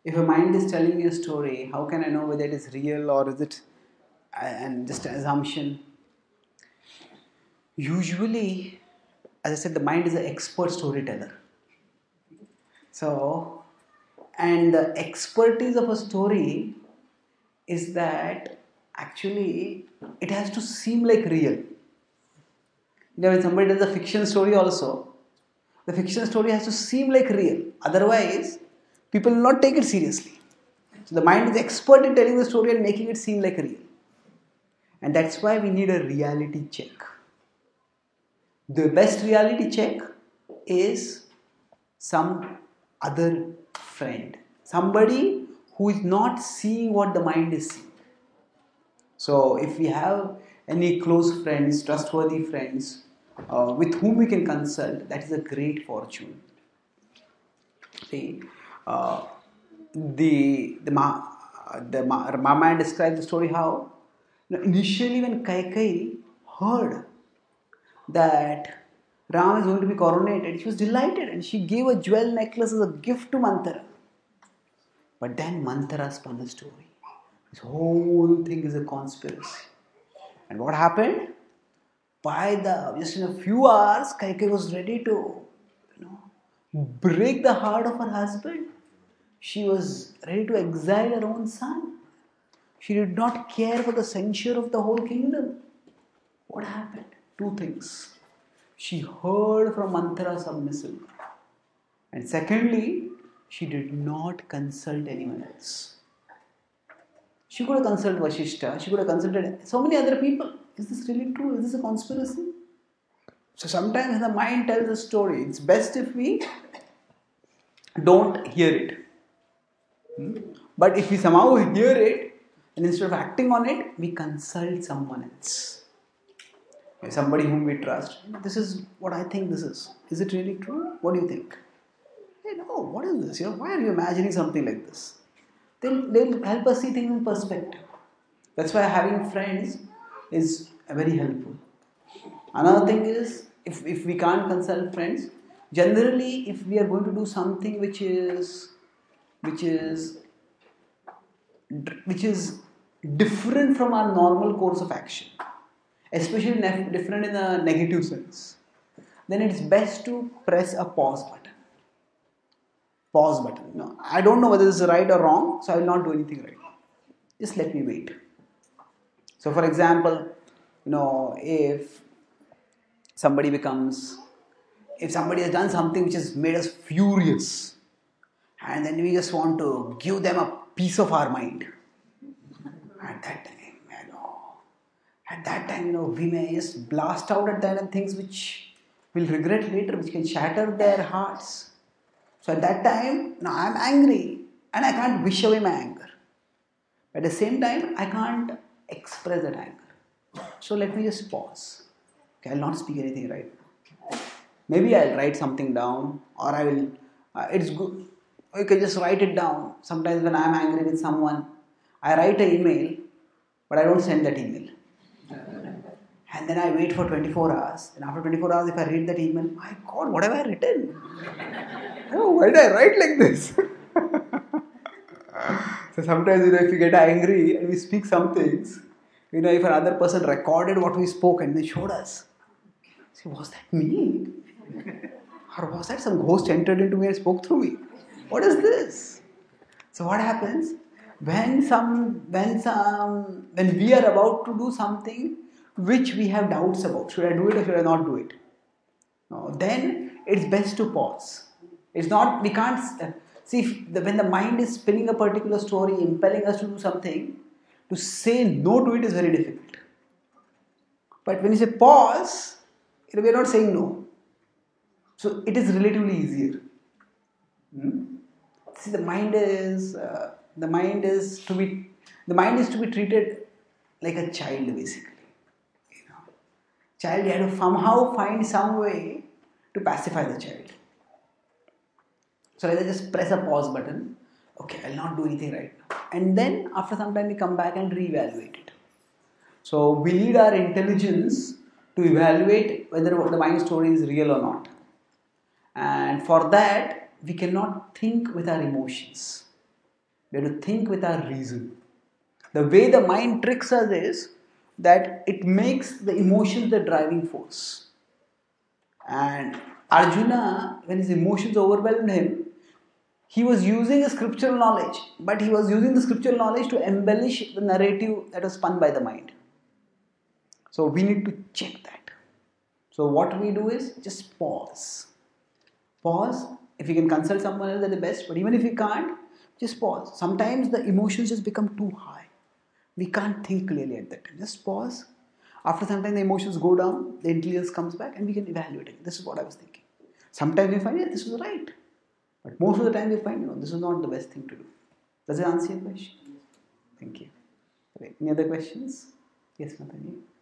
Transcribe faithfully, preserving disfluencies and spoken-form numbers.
if a mind is telling me a story, how can I know whether it is real or is it uh, and just an assumption? Usually, as I said, the mind is an expert storyteller. So, and the expertise of a story is that actually it has to seem like real. You know, when somebody does a fiction story also, the fiction story has to seem like real. Otherwise, people will not take it seriously. So the mind is expert in telling the story and making it seem like real. And that's why we need a reality check. The best reality check is some other friend. Somebody who is not seeing what the mind is seeing. So if we have any close friends, trustworthy friends, uh, with whom we can consult, that is a great fortune. See, uh, the the Ma, the Ma, Ramayana describes the story how, you know, initially when Kaikeyi heard that Ram is going to be coronated, she was delighted and she gave a jewel necklace as a gift to Manthara. But then Manthara spun the story. This whole thing is a conspiracy. And what happened? By the just in a few hours, Kaikeyi was ready to, you know, break the heart of her husband. She was ready to exile her own son. She did not care for the censure of the whole kingdom. What happened? Two things. She heard from Manthara submissive. And secondly, she did not consult anyone else. She could have consulted Vashishta. She could have consulted so many other people. Is this really true? Is this a conspiracy? So sometimes the mind tells a story. It's best if we don't hear it. Hmm? But if we somehow hear it, and instead of acting on it, we consult someone else. Somebody whom we trust. This is what I think this is. Is it really true? What do you think? Hey, no, what is this? You know, why are you imagining something like this? They'll, they'll help us see things in perspective. That's why having friends is very helpful. Another thing is, if, if we can't consult friends, generally if we are going to do something which is which is which is different from our normal course of action, especially nef- different in a negative sense, then it's best to press a pause button. Pause button. No, I don't know whether this is right or wrong, so I will not do anything right now. Just let me wait. So, for example, you know, if somebody becomes, if somebody has done something which has made us furious, and then we just want to give them a piece of our mind. At that time, you know, at that time, you know, we may just blast out at them things which we'll regret later, which can shatter their hearts. So at that time, now I'm angry and I can't wish away my anger. At the same time, I can't express that anger. So let me just pause. Okay, I'll not speak anything right now. Maybe I'll write something down, or I will. Uh, it's good. You can just write it down. Sometimes when I'm angry with someone, I write an email, but I don't send that email. And then I wait for twenty-four hours. And after twenty-four hours, if I read that email, my God, what have I written? Oh, why did I write like this? So sometimes, you know, if we get angry and we speak some things, you know, if another person recorded what we spoke and they showed us, see, was that me? Or was that some ghost entered into me and spoke through me? What is this? So what happens when some when some when we are about to do something which we have doubts about? Should I do it or should I not do it? No, then it's best to pause. It's not, we can't uh, see if the, when the mind is spinning a particular story, impelling us to do something, to say no to it is very difficult. But when you say pause, you know, we are not saying no. So it is relatively easier. Hmm? See, the mind is uh, the mind is to be the mind is to be treated like a child, basically. You know, child, you have to somehow find some way to pacify the child. So let's just press a pause button. Okay, I'll not do anything right now. And then after some time we come back and reevaluate it. So we need our intelligence to evaluate whether the mind story is real or not. And for that, we cannot think with our emotions. We have to think with our reason. The way the mind tricks us is that it makes the emotions the driving force. And Arjuna, when his emotions overwhelmed him, he was using a scriptural knowledge, but he was using the scriptural knowledge to embellish the narrative that was spun by the mind. So we need to check that. So what we do is just pause. Pause. If you can consult someone else, that's the best. But even if you can't, just pause. Sometimes the emotions just become too high. We can't think clearly at that time. Just pause. After some time, the emotions go down, the intelligence comes back, and we can evaluate it. This is what I was thinking. Sometimes we find, yeah, this was right. But most of the time, we find, you know, this is not the best thing to do. Does it answer your question? Thank you. Right. Any other questions? Yes, Nathaniel.